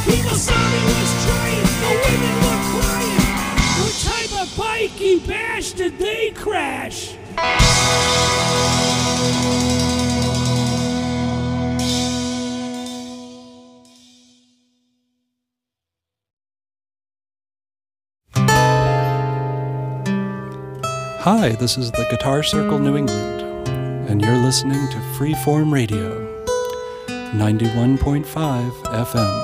People thought he was trying, the women were crying. What type of pikey bash did they crash? Hi, this is the Guitar Circle New England, and you're listening to Freeform Radio, 91.5 FM,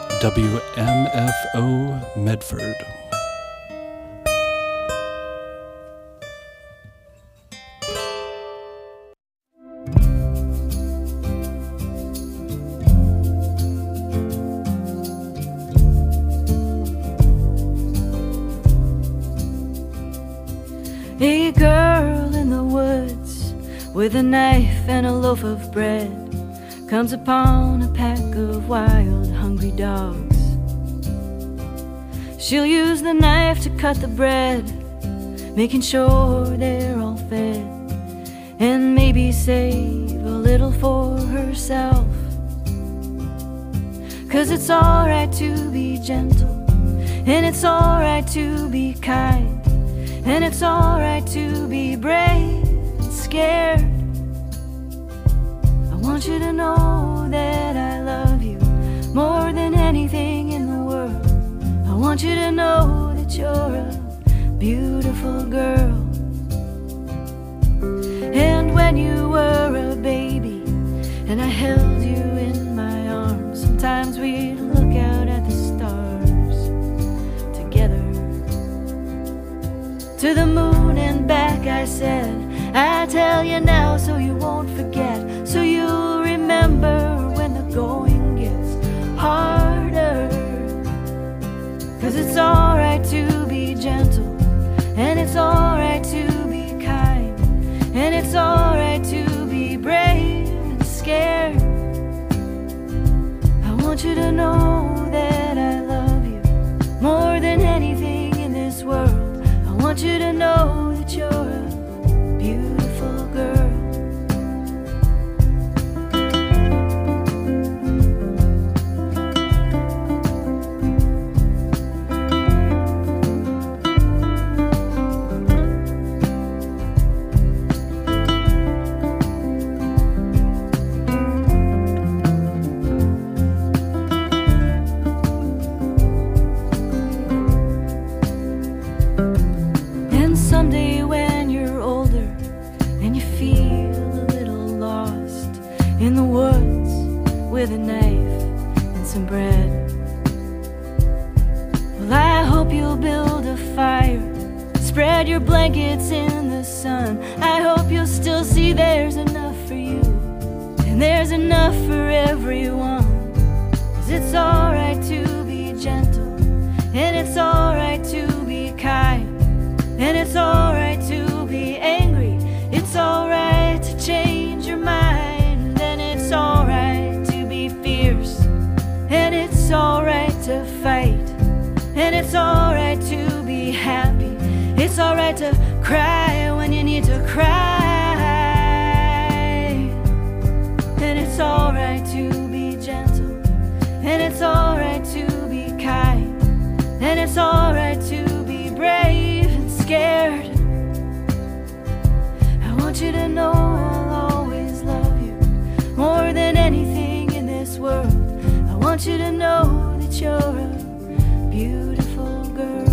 WMFO Medford. A girl in the woods with a knife and a loaf of bread comes upon a pack of wild, hungry dogs. She'll use the knife to cut the bread, making sure they're all fed, and maybe save a little for herself. 'Cause it's alright to be gentle, and it's alright to be kind, and it's alright to be brave and scared. I want you to know that I love you more than anything in the world. I want you to know that you're a beautiful girl. And when you were a baby and I held you in my arms, sometimes we'd look out at the stars together. To the moon and back I said, I tell you now so you won't forget, so you'll remember when the going gets harder. 'Cause it's alright to be gentle, and it's alright to be kind, and it's alright to be brave and scared. I want you to know that I love you more than anything in this world. I want you to know that you're a beautiful girl. Someday when you're older and you feel a little lost in the woods with a knife and some bread, well, I hope you'll build a fire, spread your blankets in the sun. I hope you'll still see there's enough for you and there's enough for everyone. 'Cause it's alright to be gentle, and it's alright to be kind, and it's alright to be angry, it's alright to change your mind, and it's alright to be fierce, and it's alright to fight, and it's alright to be happy, it's alright to cry when you need to cry, and it's alright to be gentle, and it's alright to be kind, and it's alright to be brave and scared. I want you to know I'll always love you more than anything in this world. I want you to know that you're a beautiful girl.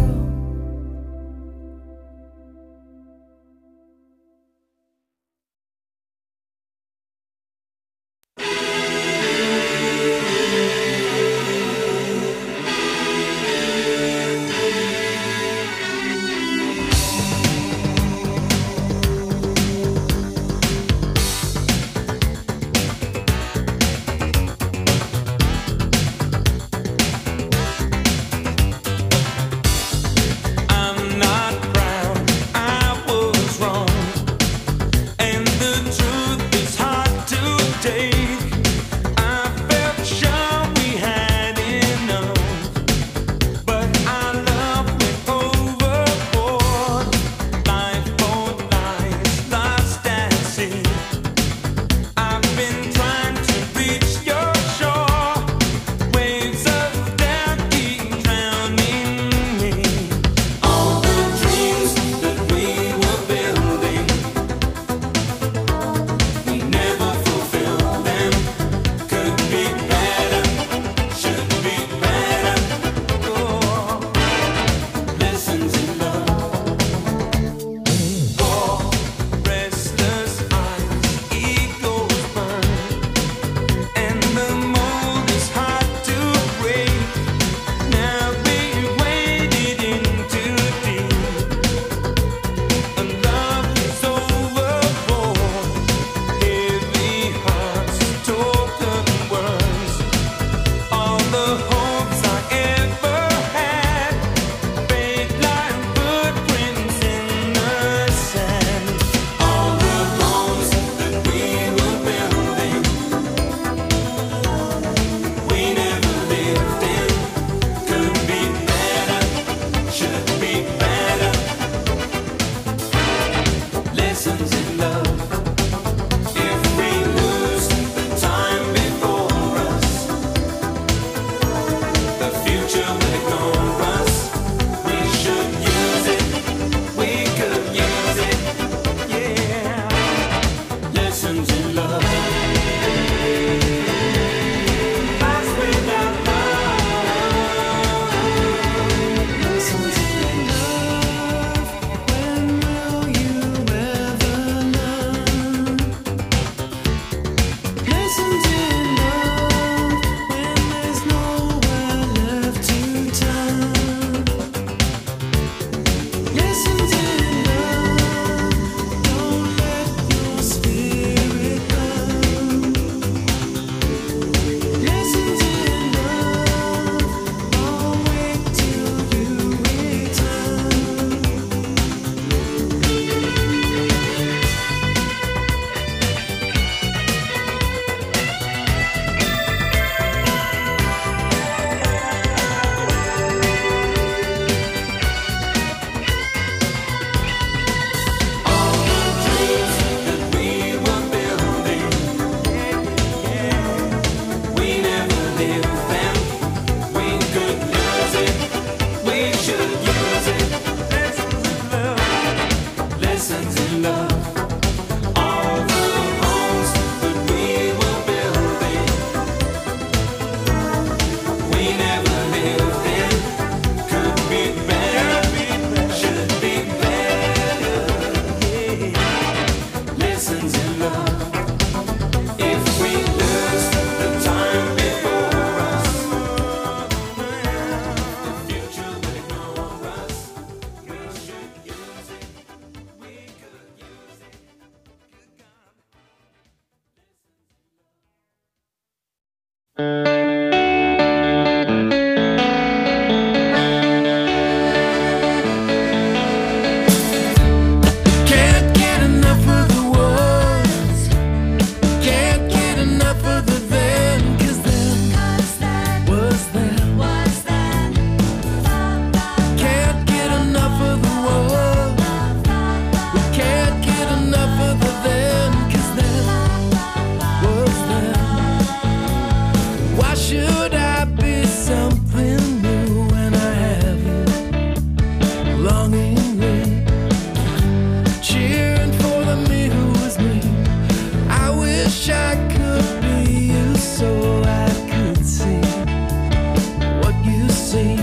see.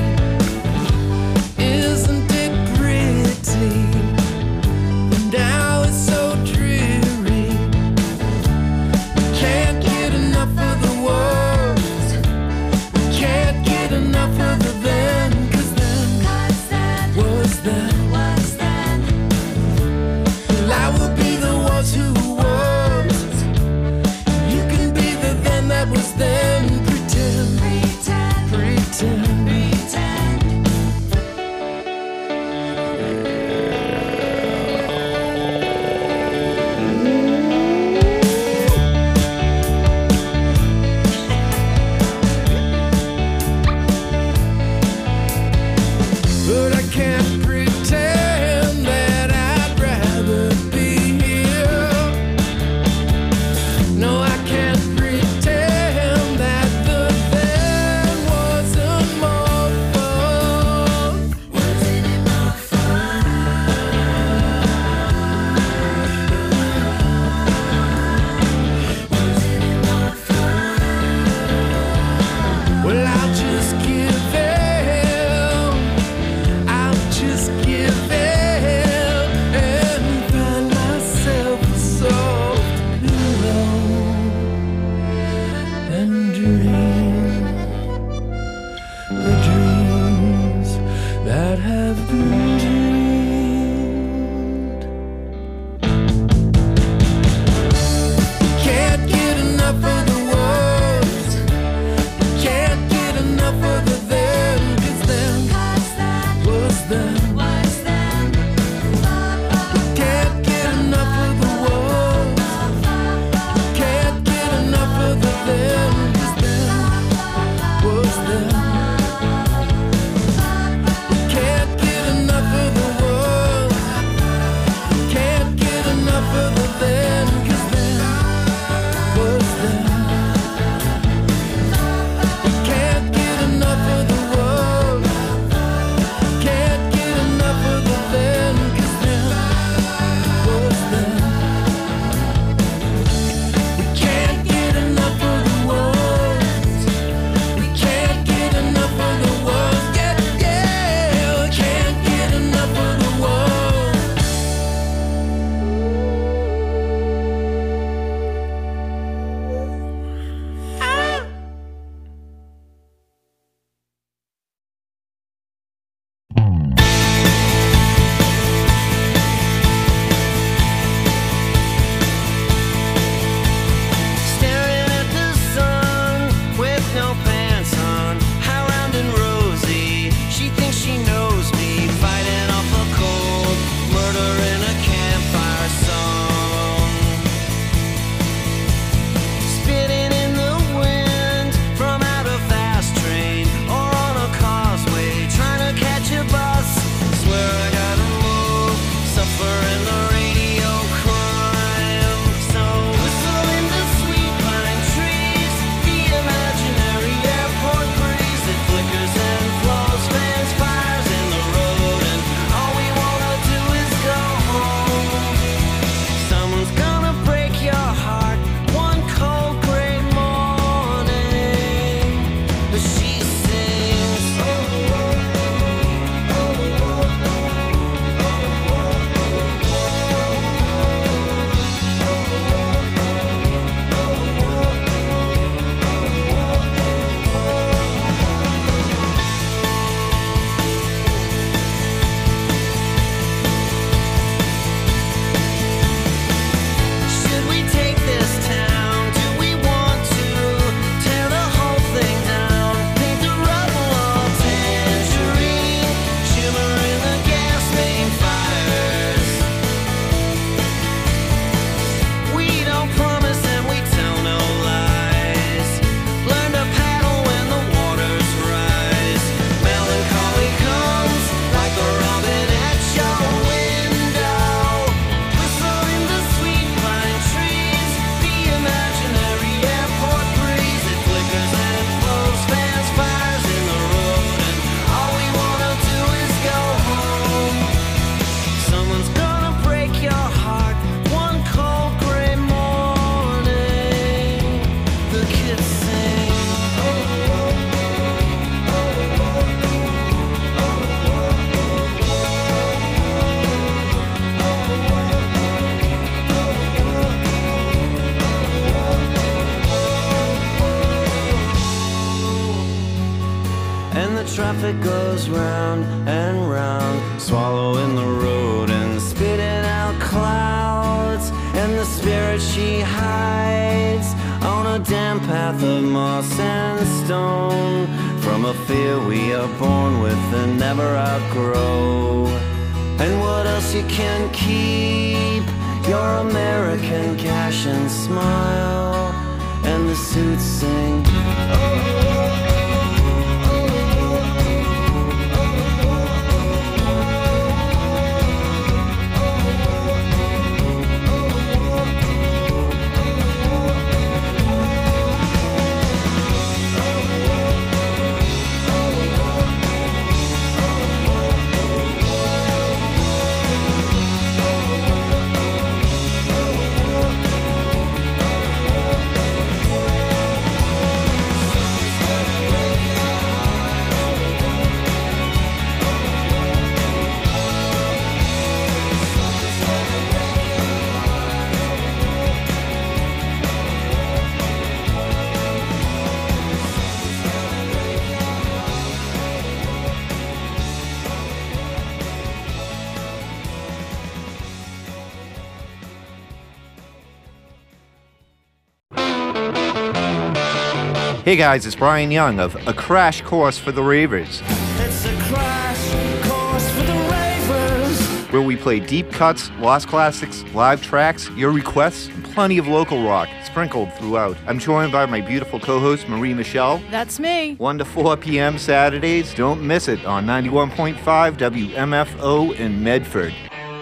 Isn't it pretty? Now it's so dreary. Can't get enough of the words. Can't get enough of the then. 'Cause then was then. Well, I will be the was who was. You can be the then that was then. Pretend. and the traffic goes round and round, swallowing the road and spitting out clouds. And the spirit she hides on a damp path of moss and stone, from a fear we are born with and never outgrow. And what else you can keep? Your American cash and smile, and the suits sing. Hey guys, it's Brian Young of A Crash Course for the Ravers. It's a crash course for the ravers, Where we play deep cuts, lost classics, live tracks, your requests, and plenty of local rock sprinkled throughout. I'm joined by my beautiful co-host Marie Michelle. That's me. 1 to 4 p.m. Saturdays. Don't miss it on 91.5 WMFO in Medford.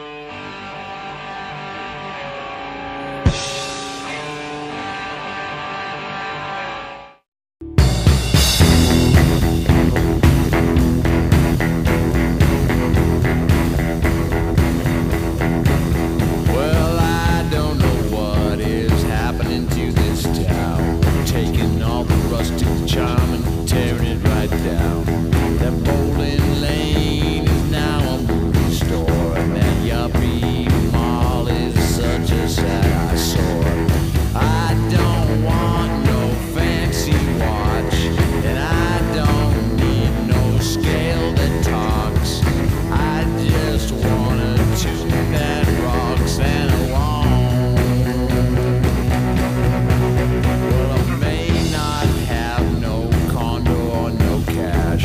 Well, I don't know what is happening to this town. Taking all the rustic charm and tearing it right down. That bowling lane is now a movie store, and that yuppie mall is such a sad eyesore. I don't want no fancy watch, and I don't need no scale that talks. I just wanna tune that rocks and along. Well, I may not have no condo or no cash,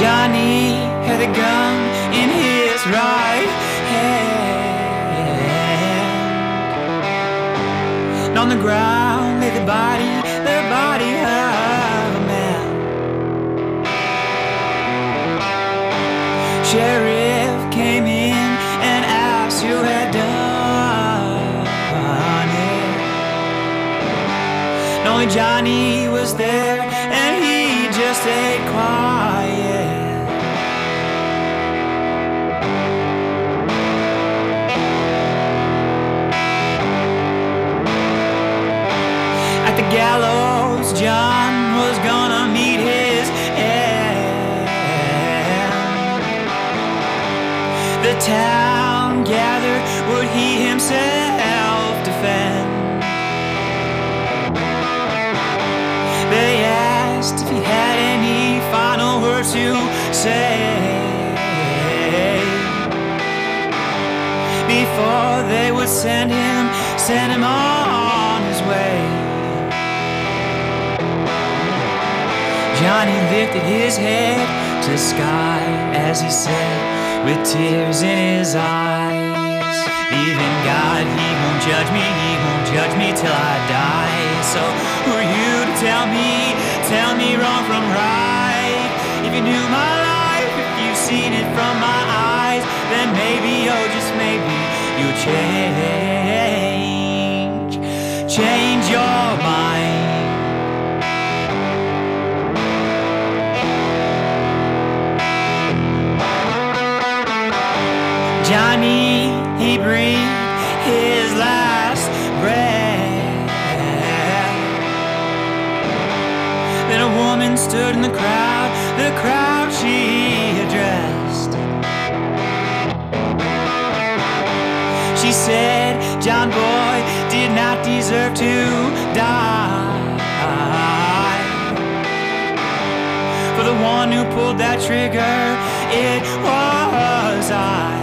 Johnny had a gun in his right hand. And on the ground lay the body of a man. Sheriff came in and asked who had done it. And only Johnny was there, and he just stayed quiet. At the gallows, John was gonna meet his end. The town gathered, would he himself defend? They asked if he had any final words to say before they would send him on his way. Johnny lifted his head to the sky as he said, with tears in his eyes, even God, he won't judge me till I die. So who are you to tell me wrong from right? If you knew my life, if you've seen it from my eyes, then maybe, oh just maybe, you'll change your mind. Johnny, he breathed his last breath. Then a woman stood in the crowd she addressed. She said, John boy did not deserve to die. For the one who pulled that trigger, it was I.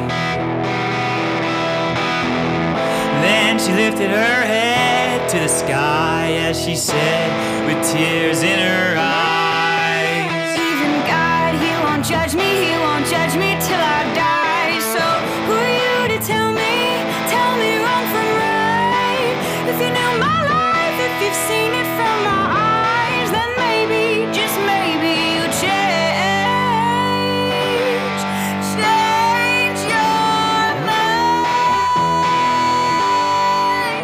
Then she lifted her head to the sky as she said, with tears in her eyes, Even God, he won't judge me till I die. So who are you to tell me wrong from right? If you knew my life, if you've seen it from my eyes, then maybe, just maybe, you'll change your mind.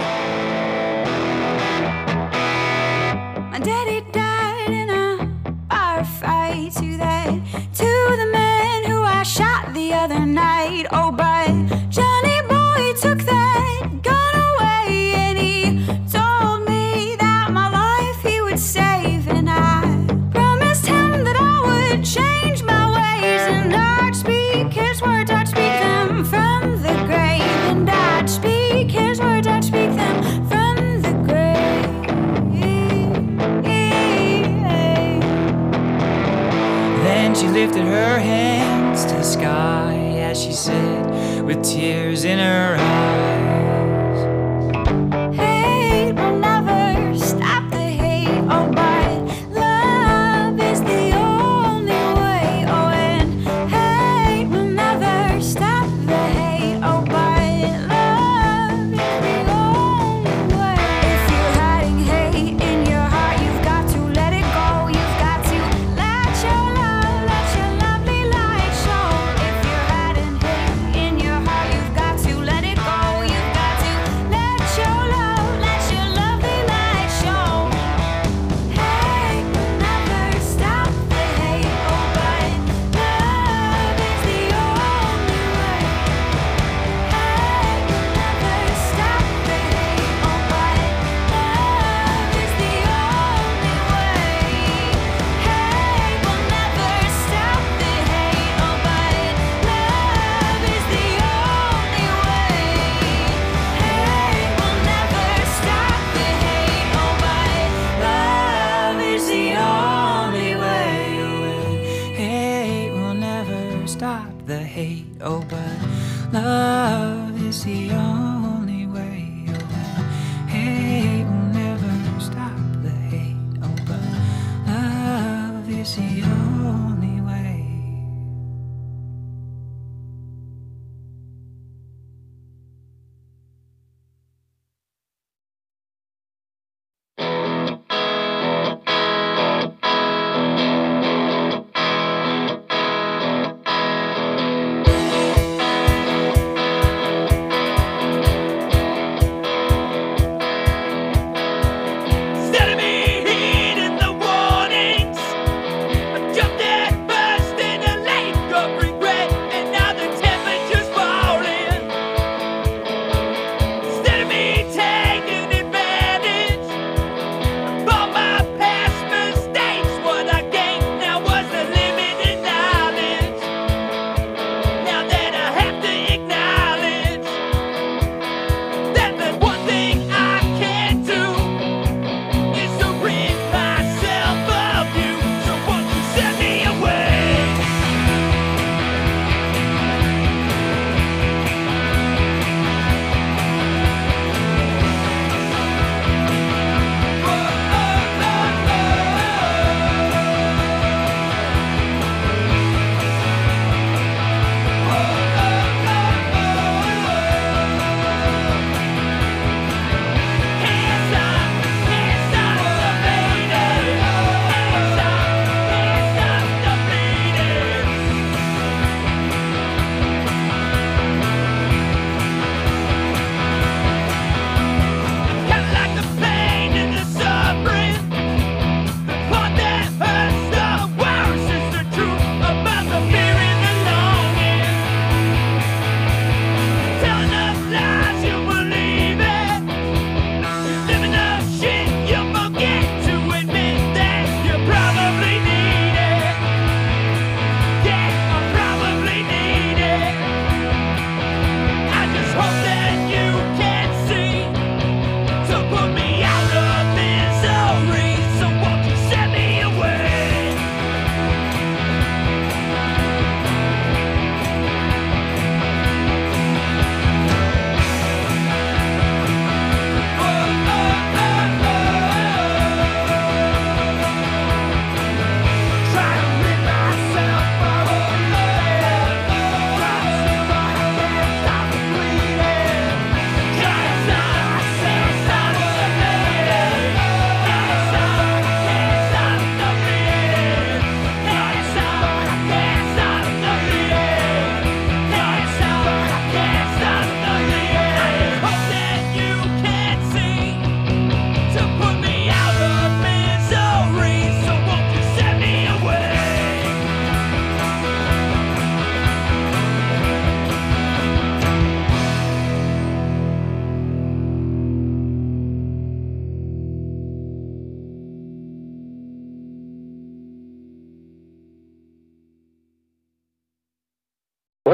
My daddy died in a firefight to the man who I shot the other night. Oh, but Johnny boy took that gun away, and he told me that my life he would save. And I promised him that I would change my ways, and I'd speak his words, I'd speak them from the grave. And I'd speak his words, I'd speak them from the grave. Then she lifted her hands to the sky as she said, with tears in her eyes, Hate will never stop the hate, oh, but love is the only way. Oh, and hate will never stop the hate, oh, but love is the only way. If you're hiding hate in your heart, you've got to let it go. You've got to let your lovely light show. If you're hiding hate in your heart, you've got to let it go.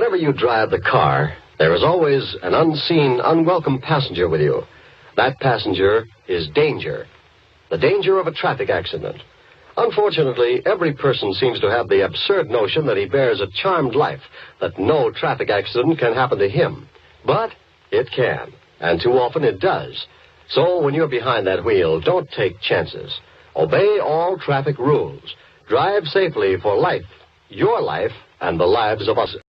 Whenever you drive the car, there is always an unseen, unwelcome passenger with you. That passenger is danger. The danger of a traffic accident. Unfortunately, every person seems to have the absurd notion that he bears a charmed life, that no traffic accident can happen to him. But it can, and too often it does. So when you're behind that wheel, don't take chances. Obey all traffic rules. Drive safely for life, your life, and the lives of us.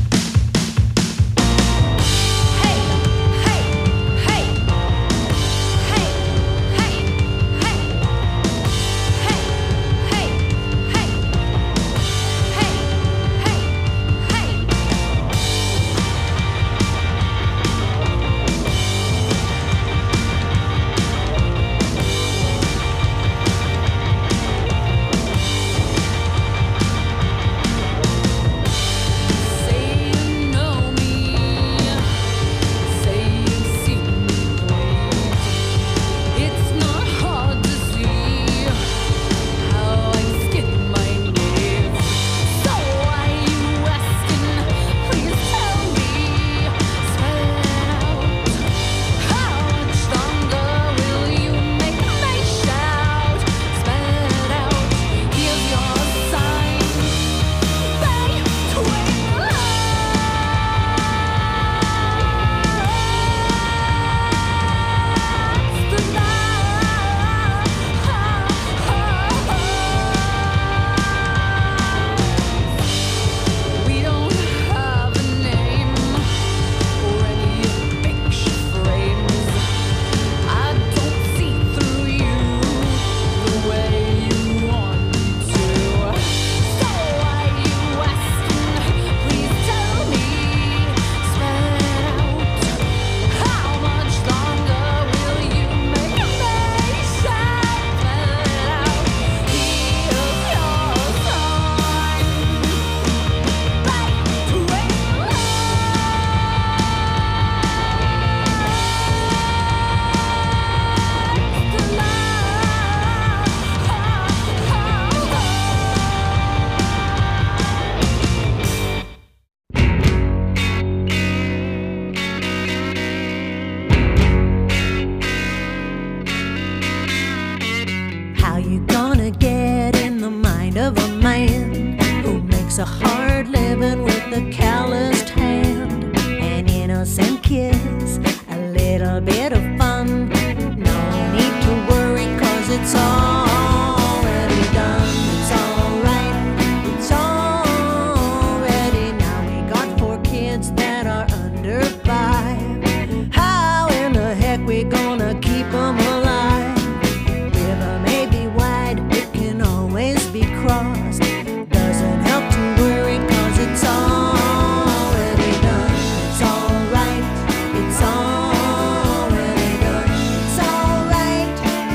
a hard living with a calloused hand, an innocent kiss, a little bit of fun. No need to worry, 'cause it's already done. It's alright, it's already now. We got 4 kids that are under 5. How in the heck we gonna keep them alive? River may be wide, it can always be crossed. Doesn't help to worry, 'cause it's already done. It's alright, it's already done. It's alright.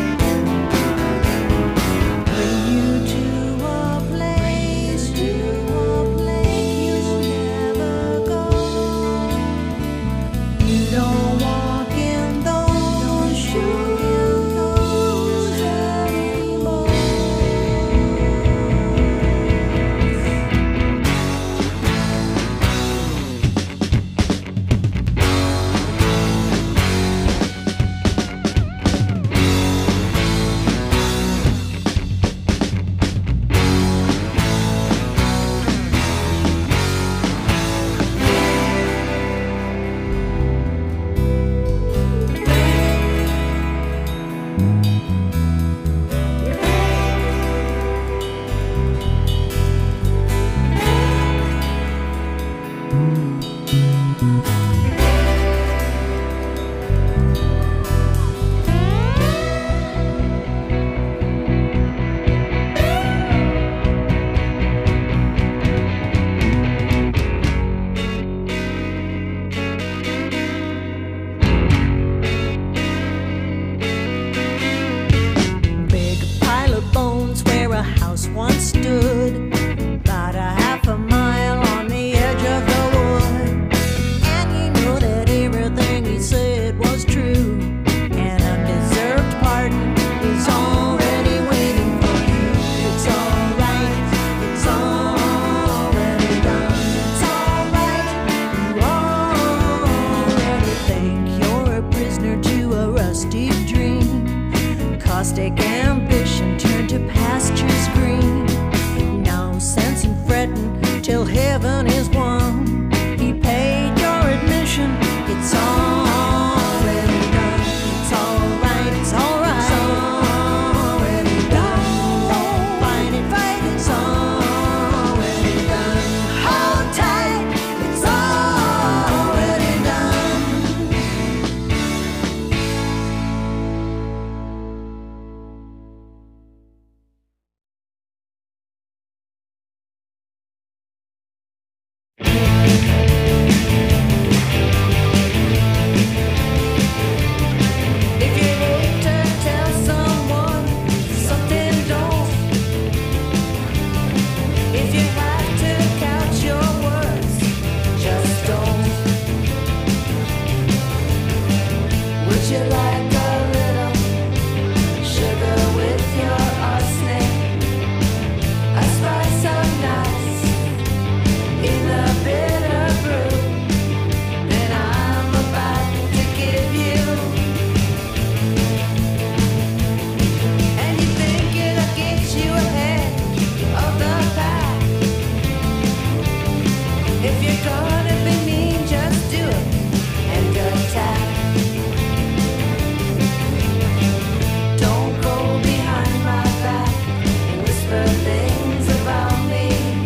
Bring you to a place you'll never go. You don't walk in those shoes anymore. Plastic ambition turned to pastures green. No sense in fretting till heaven is won. He paid your admission, it's already done. It's alright, it's alright. It's already done. Don't fight it, it's already done. Hold tight, it's already done. If you hate to tell someone something, don't. If you have to count your words, just don't. Would you like a little sugar with your arsenic? A spice of nice in the bitter brew that I'm about to give you. And you think it'll get you ahead of the pack. If you're gonna be mean, just do it and attack. Don't go behind my back and whisper things about me.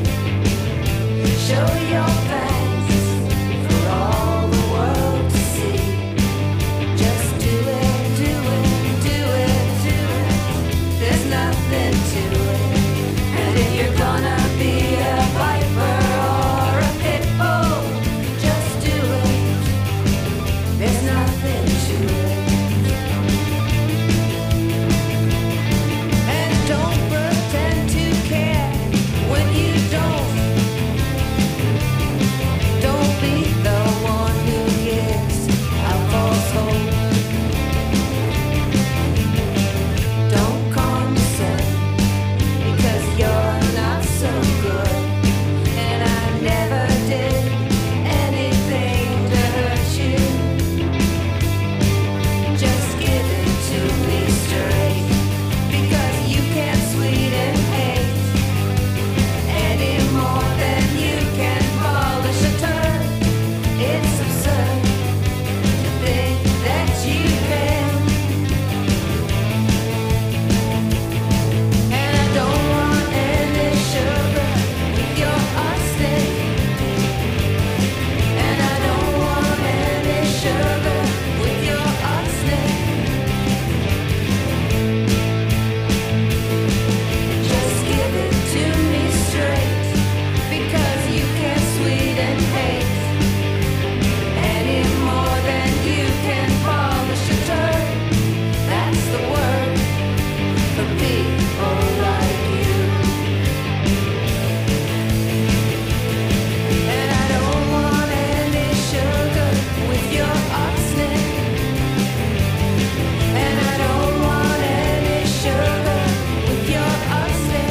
Show your fangs for all the world to see. Just do it, do it, do it, do it. There's nothing to it. And if you're gonna be a viper or a pit bull, just do it. There's nothing to it. And don't pretend to care when you don't. Don't be the one who gives a false hope. Don't condescend because you're not so good. And I never did anything to hurt you. Just give it to me straight because you can't sweeten hate any more than you can polish a turd. It's absurd to think that you can. And I don't want any sugar with your arsenic. And I don't want any sugar with your arsenic. Just give it to me straight because you can't sweeten hate any more than you can polish a turd. That's the word for people like you. And I don't want any sugar with your arsenic. And I don't want any sugar with your arsenic.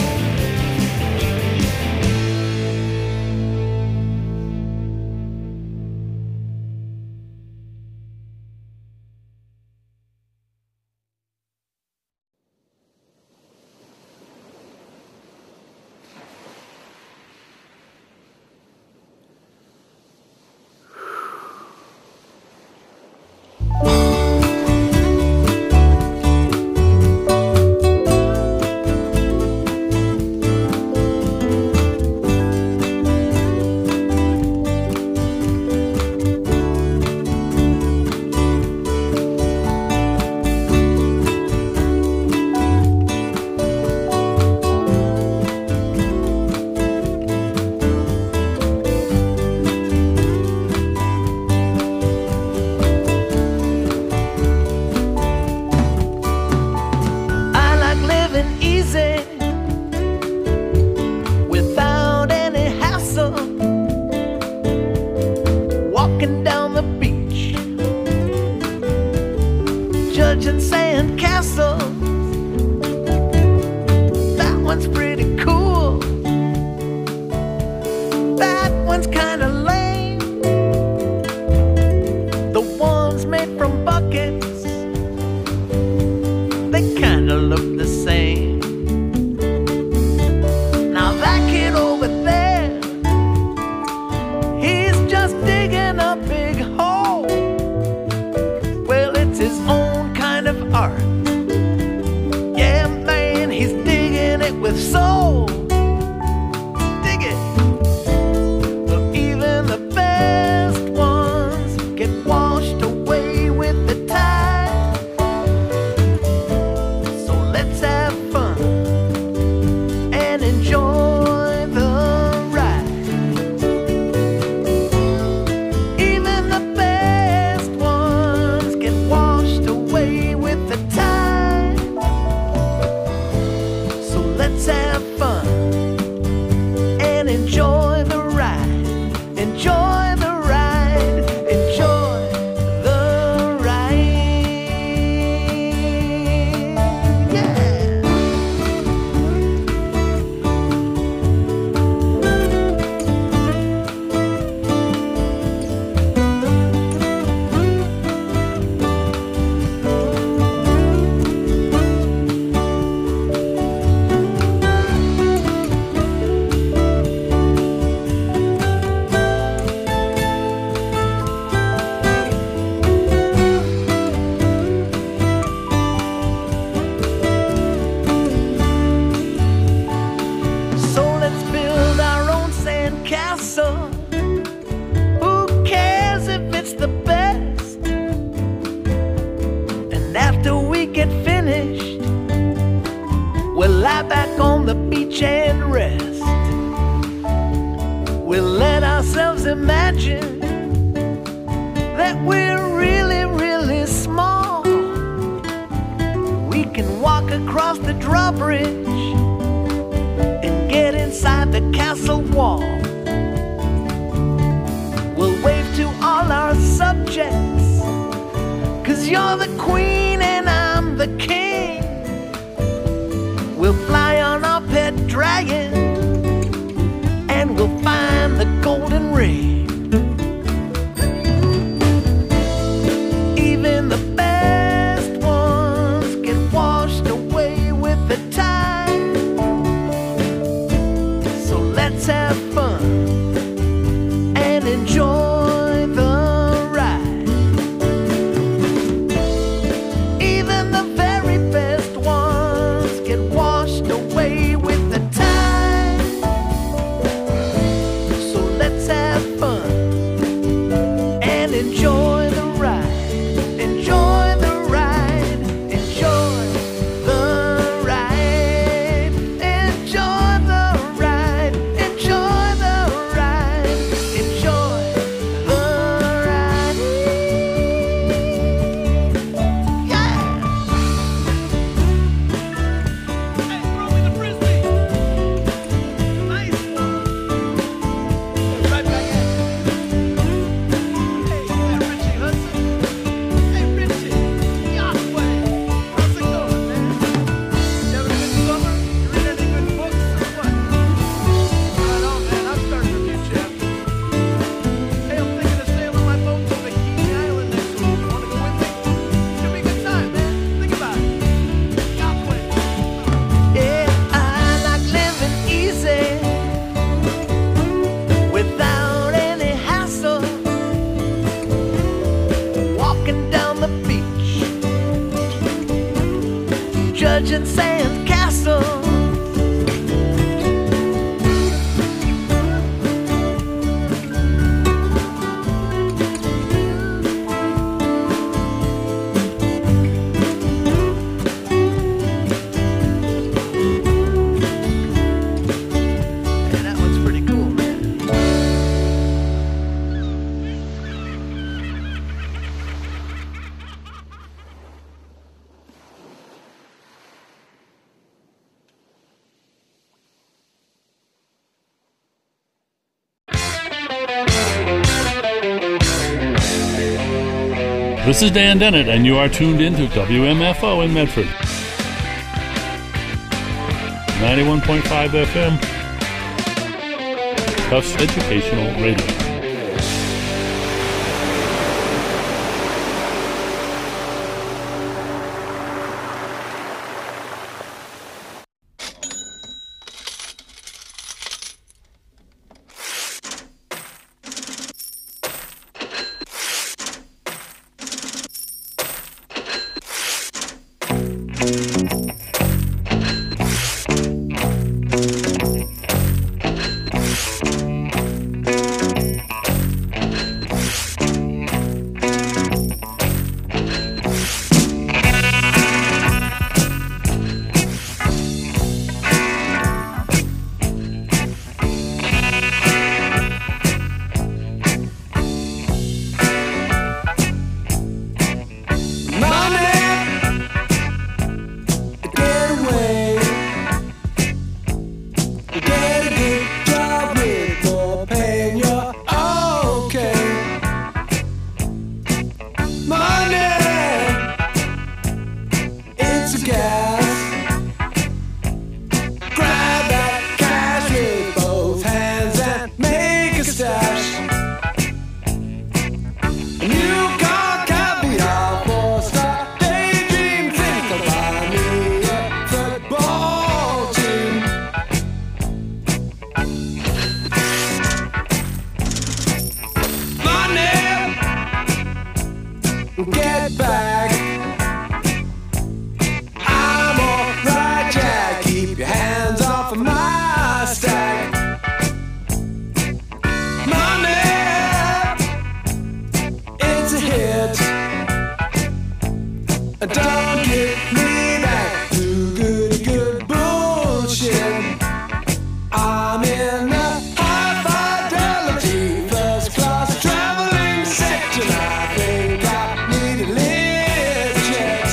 I like living easy without any hassle. Walking down the beach, judging sand castles. That one's pretty cool. That one's kinda lame. The ones made from buckets, they kinda look art. Yeah, man, he's digging it with soul. Dig it. But even the best ones get washed away with the tide. So let's have fun and enjoy the ride. Even the best ones get washed away with the tide. So let's have fun and enjoy the ride. Enjoy the ride. Enjoy the ride. Yeah. So let's build our own sandcastle. Who cares if it's the best? And after we get finished, we'll lie back on the beach and rest. We'll let ourselves imagine that we're really, really small. We can walk across the drawbridge and get inside the castle wall. We'll wave to all our subjects, 'cause you're the queen and I'm the king. We'll fly on our pet dragon and we'll find the golden ring. Even the best ones get washed away with the tide. So let's have fun and enjoy the ride. Even the very best ones get washed away with the tide. So let's have fun and enjoy the ride. Enjoy the ride. Enjoy the ride. Enjoy the ride. Enjoy the ride. Enjoy the ride. Yeah. Hey, throw me the frisbee. Nice one. Right back at you. Hey, yeah, Richie Hudson. Hey, Richie. Yahweh. How's it going, man? You having a good summer? You read any good books or what? Right on, man. I'm starting a new chapter. Hey, I'm thinking of sailing my boat to Bikini Island next week. You wanna go with me? Should be a good time, man. Think about it. Yahweh. Yeah, I like living easy without any hassle. Walking down the beach, judging sandcastles. Yeah, that one's pretty cool, man. This is Dan Dennett, and you are tuned in to WMFO in Medford. 91.5 FM. Tufts Educational Radio. to gas. Grab that cash with both hands and make a stash. A new car, caviar, 4-star daydream. Think I'll buy me a football team. Money, get back. I'm alright, Jack. Keep your hands off of my stack. Money, it's a hit. Don't get me back to good bullshit. I'm in the high fidelity first class traveling section. I think I need a lift jet.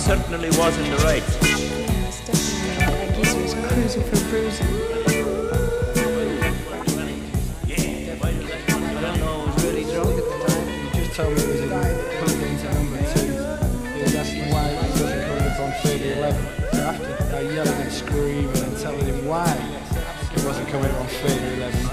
certainly was in the right. Yes, definitely. I guess he was cruising for bruising. I don't know, I was really drunk at the time. He just told me it was coming into number 2. He was asking why it wasn't coming up on 3011. So after I yelling and screaming and telling him why it wasn't coming up on 3011.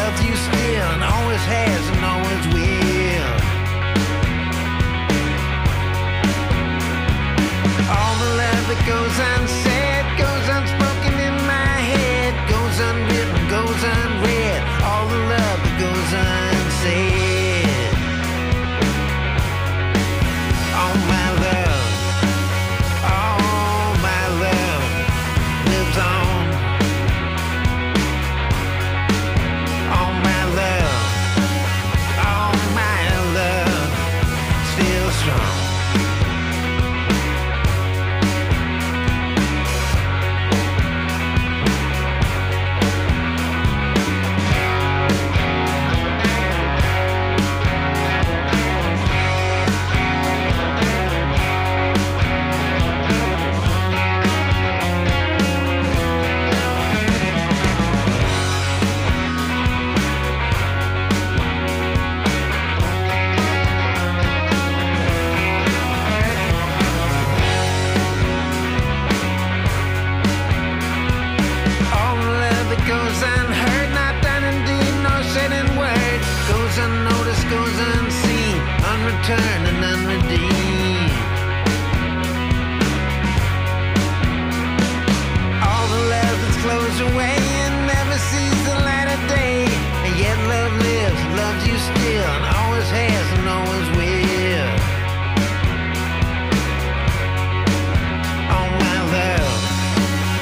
loves you still, and always has and always will. All the love that goes unsaid, goes unspoken in my head, goes unwritten, goes unread. All the love that goes unsaid. All my love, all my love lives on. All my love, all my love still strong. All the love that goes unheard, not done in deed, nor said in word, goes unnoticed, goes unseen, unreturned,